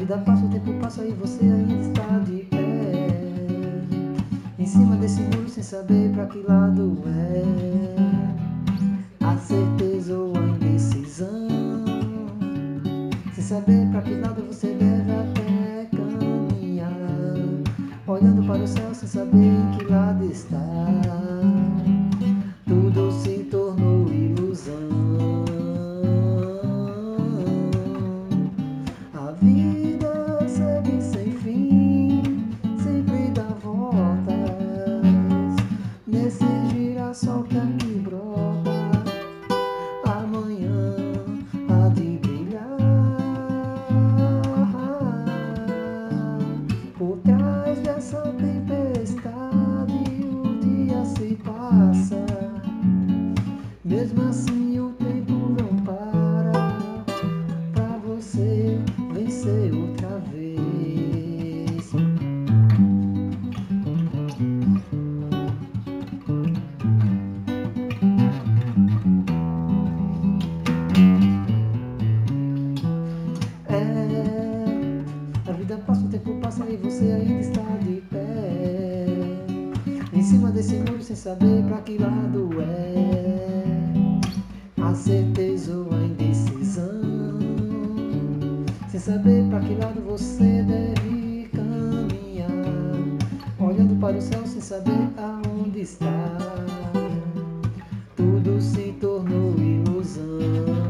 vida passa, o tempo passa e você ainda está de pé em cima desse muro sem saber pra que lado é. A certeza ou a indecisão, sem saber pra que lado você deve até caminhar, olhando para o céu sem saber em que lado está. Tudo se tornou ilusão. A vida segue sem fim, sempre dá voltas nesse girassol que aqui brota. Amanhã há de brilhar. Por trás dessa tempestade o dia se passa, mesmo assim o tempo não para pra você vencer outra vez. A vida passa, o tempo passa e você ainda está de pé em cima desse muro sem saber pra que lado é. A certeza ou a indecisão, sem saber pra que lado você deve caminhar, olhando para o céu sem saber aonde está. Tudo se tornou ilusão.